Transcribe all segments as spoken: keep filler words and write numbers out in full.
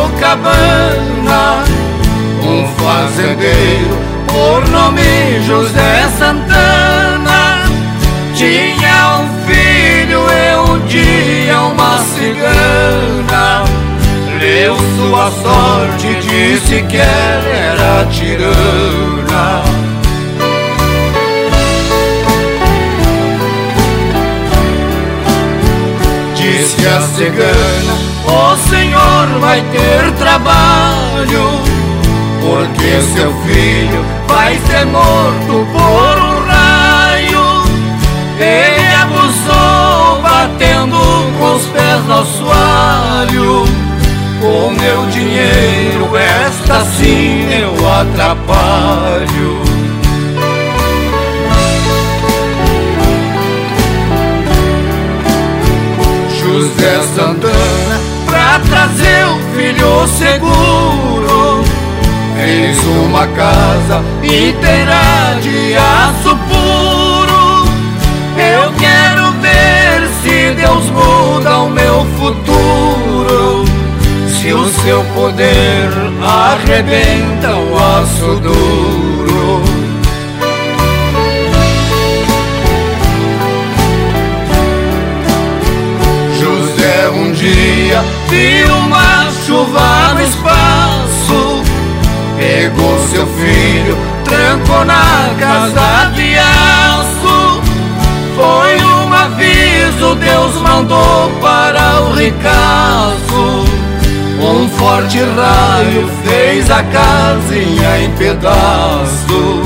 Sorocabana, um fazendeiro por nome José Santana tinha um filho e um dia uma cigana leu sua sorte e disse que ela era tirana. Disse a cigana: o senhor vai ter trabalho, porque seu filho vai ser morto por um raio. Ele abusou batendo com os pés no assoalho. Com meu dinheiro esta sim eu atrapalho. José Santana, pra trazer o filho seguro, fez uma casa inteira de aço puro. Eu quero ver se Deus muda o meu futuro, se o seu poder arrebenta o aço duro. José um dia viu uma chuva no espaço, pegou seu filho, trancou na casa de aço. Foi um aviso, Deus mandou para o ricaço. Um forte raio fez a casinha em pedaço.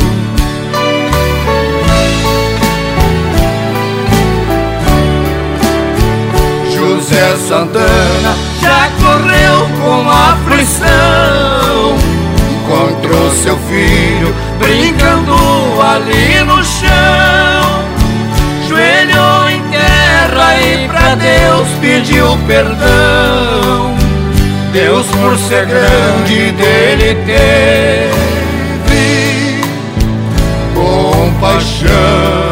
José Santana já correu com aflição, encontrou seu filho brincando ali no chão. Joelhou em terra e pra Deus pediu perdão. Deus, por ser grande, dele teve compaixão.